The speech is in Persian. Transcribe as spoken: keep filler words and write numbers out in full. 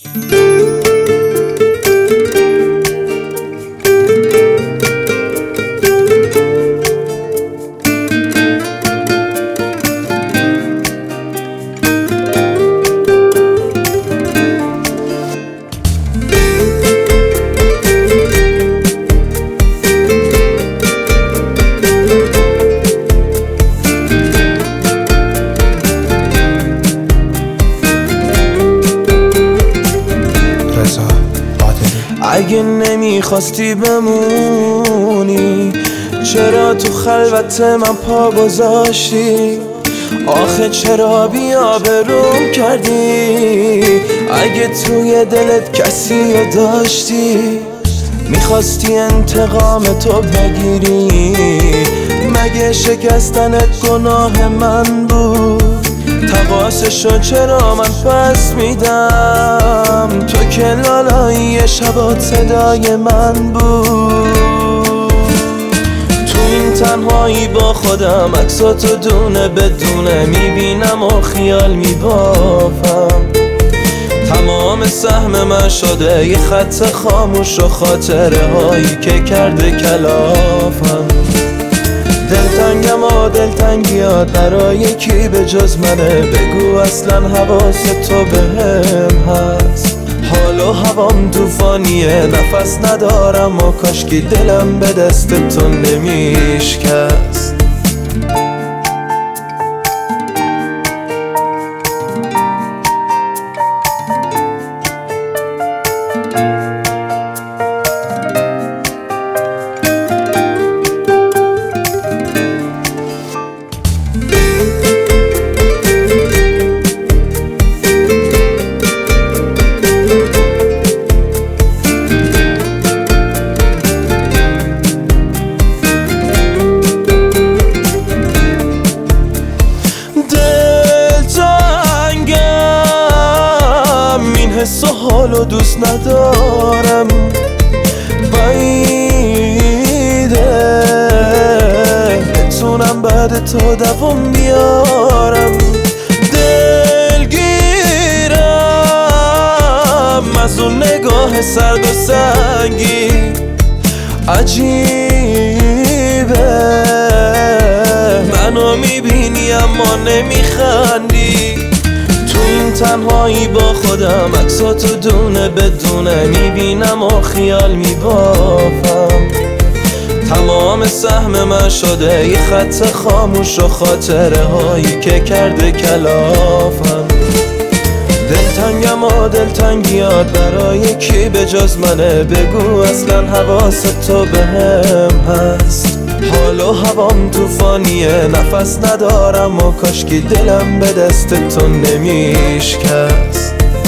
اگه نمیخواستی بمونی چرا تو خلوت من پا گذاشتی؟ آخه چرا بی‌آبروم کردی؟ اگه توی دلت کسی رو داشتی میخواستی انتقام تو بگیری، مگه شکستنت گناه من بود؟ تقاصشو چرا من پس میدم؟ تو که لالایی شبات صدای من بود. تو این تنهایی با خودم عکساتو دونه بدونه میبینم و خیال میبافم. تمام سهم من شده یه خط خاموش و خاطره هایی که کرده کلافم. دلتنگم و دلتنگیات برای کی به جز منه؟ بگو اصلا حواس تو بهم هست؟ حال و هوام طوفانیه، نفس ندارم و کاشکی دلم به دست تو نمیشکست. حس و حالو دوست ندارم، بعیده بتونم بعد تو دوام بیارم. دلگیرم از اون نگاه سرد و سنگی، عجیبه منو میبینی اما نمیخندی. تنهایی با خودم عکساتو دونه بدونه میبینم و خیال میبافم. تمام سهم من شده یه خط خاموش و خاطره هایی که کرده کلافم. دلتنگم و دلتنگیات برای کی به جز منه؟ بگو اصلا حواس تو بهم هست؟ حال و هوام طوفانیه، نفس ندارم و کاشکی دلم به دست تو نمیشکست.